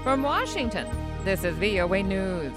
From Washington, this is VOA News.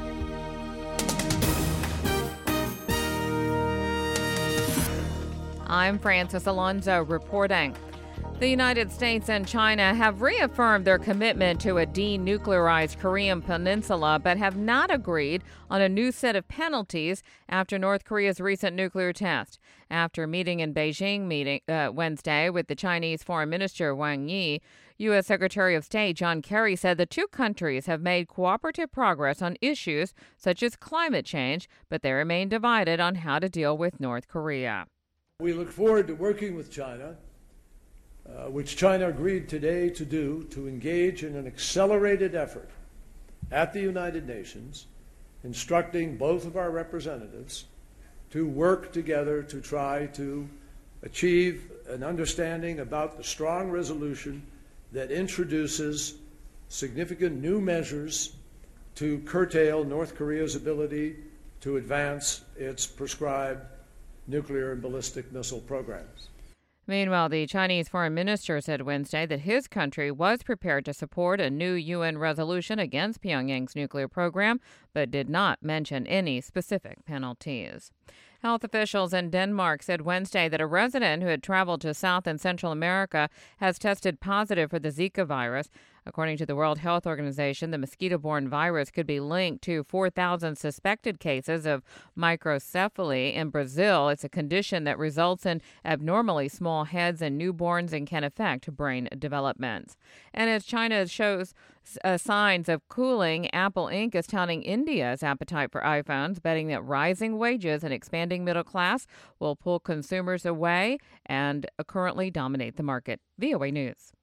I'm Francis Alonso reporting. The United States and China have reaffirmed their commitment to a denuclearized Korean peninsula, but have not agreed on a new set of penalties after North Korea's recent nuclear test. After meeting in Beijing Wednesday with the Chinese Foreign Minister Wang Yi, U.S. Secretary of State John Kerry said the two countries have made cooperative progress on issues such as climate change, but they remain divided on how to deal with North Korea. We look forward to working with China, which China agreed today to do, to engage in an accelerated effort at the United Nations, instructing both of our representatives to work together to try to achieve an understanding about the strong resolution that introduces significant new measures to curtail North Korea's ability to advance its prescribed nuclear and ballistic missile programs. Meanwhile, the Chinese foreign minister said Wednesday that his country was prepared to support a new UN resolution against Pyongyang's nuclear program, but did not mention any specific penalties. Health officials in Denmark said Wednesday that a resident who had traveled to South and Central America has tested positive for the Zika virus. According to the World Health Organization, the mosquito-borne virus could be linked to 4,000 suspected cases of microcephaly in Brazil. It's a condition that results in abnormally small heads in newborns and can affect brain development. And as China shows signs of cooling, Apple Inc. is touting India's appetite for iPhones, betting that rising wages and expanding middle class will pull consumers away and currently dominate the market. VOA News.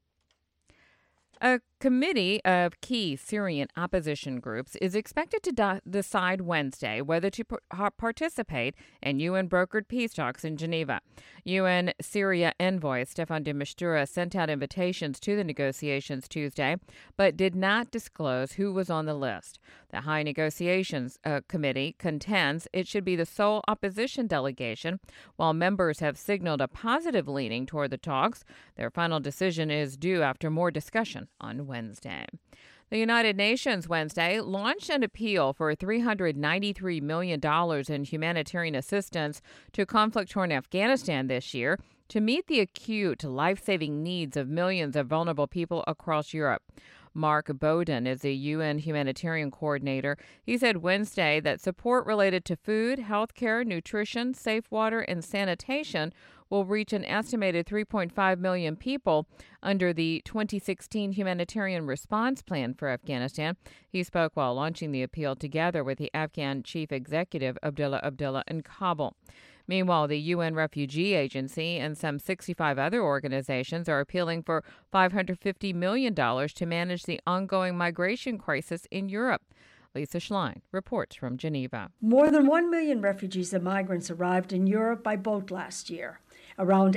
A committee of key Syrian opposition groups is expected to decide Wednesday whether to participate in UN-brokered peace talks in Geneva. UN Syria envoy Staffan de Mistura sent out invitations to the negotiations Tuesday, but did not disclose who was on the list. The High Negotiations Committee contends it should be the sole opposition delegation, while members have signaled a positive leaning toward the talks. Their final decision is due after more discussion on Wednesday. The United Nations Wednesday launched an appeal for $393 million in humanitarian assistance to conflict-torn Afghanistan this year to meet the acute life-saving needs of millions of vulnerable people across Europe. Mark Bowden is the UN humanitarian coordinator. He said Wednesday that support related to food, health care, nutrition, safe water, and sanitation will reach an estimated 3.5 million people under the 2016 Humanitarian Response Plan for Afghanistan. He spoke while launching the appeal together with the Afghan chief executive Abdullah Abdullah in Kabul. Meanwhile, the UN Refugee Agency and some 65 other organizations are appealing for $550 million to manage the ongoing migration crisis in Europe. Lisa Schlein reports from Geneva. More than 1 million refugees and migrants arrived in Europe by boat last year. Around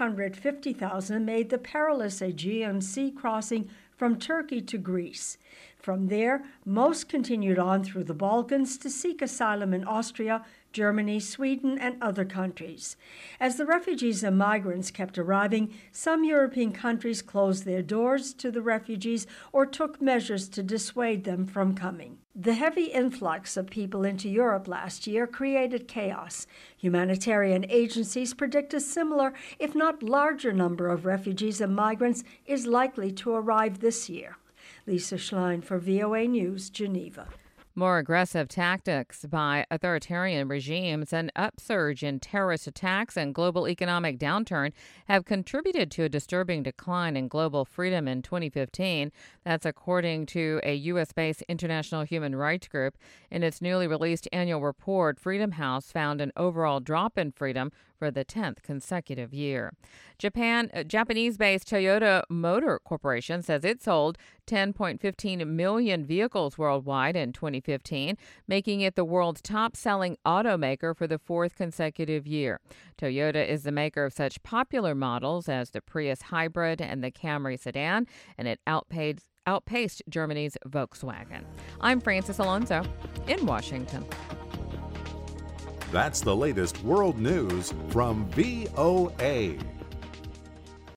850,000 made the perilous Aegean Sea crossing from Turkey to Greece. From there, most continued on through the Balkans to seek asylum in Austria, Germany, Sweden, and other countries. As the refugees and migrants kept arriving, some European countries closed their doors to the refugees or took measures to dissuade them from coming. The heavy influx of people into Europe last year created chaos. Humanitarian agencies predict a similar, if not larger, number of refugees and migrants is likely to arrive this year. Lisa Schlein for VOA News, Geneva. More aggressive tactics by authoritarian regimes, an upsurge in terrorist attacks, and global economic downturn have contributed to a disturbing decline in global freedom in 2015. That's according to a U.S.-based international human rights group. In its newly released annual report, Freedom House found an overall drop in freedom for the 10th consecutive year. Japanese-based Toyota Motor Corporation says it sold 10.15 million vehicles worldwide in 2015, making it the world's top-selling automaker for the fourth consecutive year. Toyota is the maker of such popular models as the Prius Hybrid and the Camry sedan, and it outpaced Germany's Volkswagen. I'm Francis Alonso in Washington. That's the latest world news from VOA.